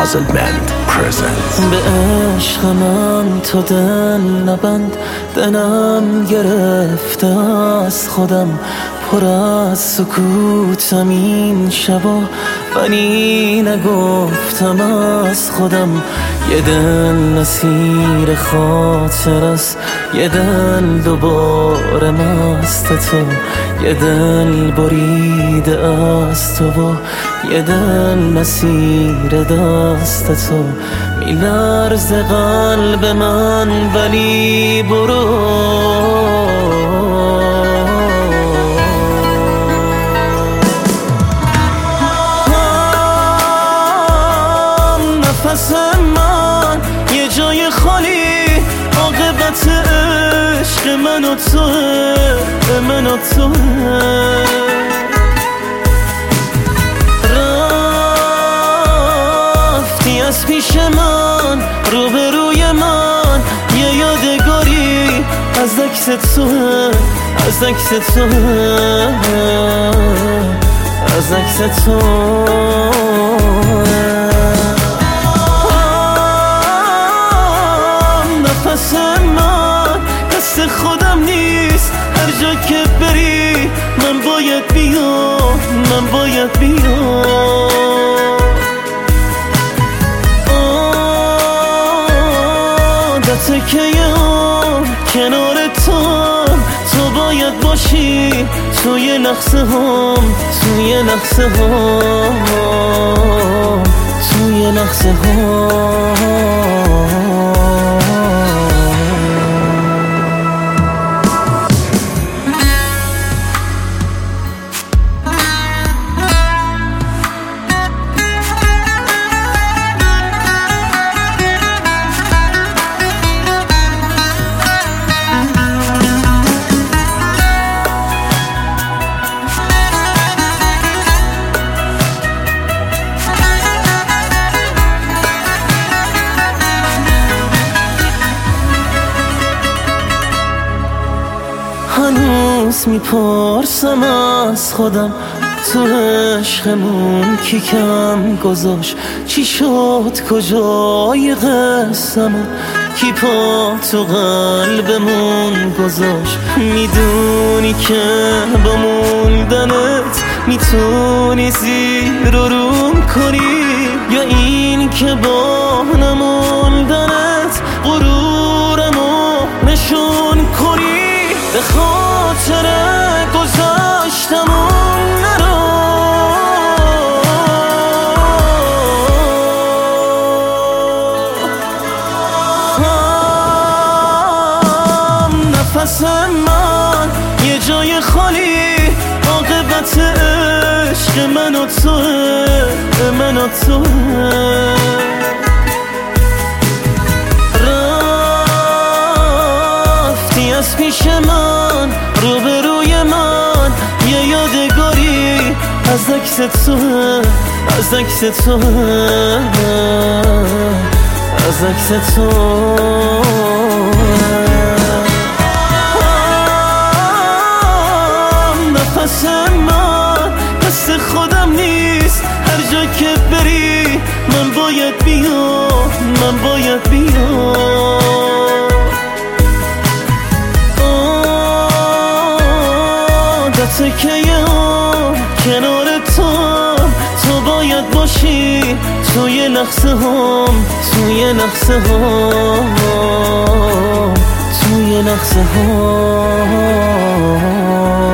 Puzzle Band presents. به عشق من تو دل نبند، دلم گرفته از خودم، پر از سکوتم این شبا، ولی نگفتم از خودم. یه دل نسیر خاطر است، یه دل دوباره مست تو، یه دل بریده از تو و یه دل نسیر دست تو. میلرزه قلب من ولی برو، نفس من یه جای خالی، عاقبت عشق من و توه، من و توه. رفتی از پیش من، روبروی من، یه یادگاری از عکس توه، از عکس توه، از عکس توه. نفس من دست خودم نیست، هر جا که بری من باید بیام، من باید بیام. عادته که یام کنار تو باید باشی، توی لحظه هم، توی لحظه هم، توی لحظه هم. هنوز میپرسم از خودم، تو عشقمون کی کم گذاشت؟ چی شد کجای قسمون؟ کی پا تو قلبمون گذاشت؟ میدونی که با موندنت میتونی زیر و روم کنی، یا این که با نموندنت غرورمو نشون کنی؟ به خاطر گذاشتمون نرو، نفس من یه جای خالی، عاقبت عشق من و توه، من و توه. رفتی از پیش من، روبروی من، یه یادگاری از عکس توه، از عکس توه، از عکس توه. نفس من دست خودم نیست، هر جا که بری من باید بیام، من باید بیام. عادته که یام کنار تو باید باشی، توی لحظه هم، توی لحظه هم، توی لحظه هم.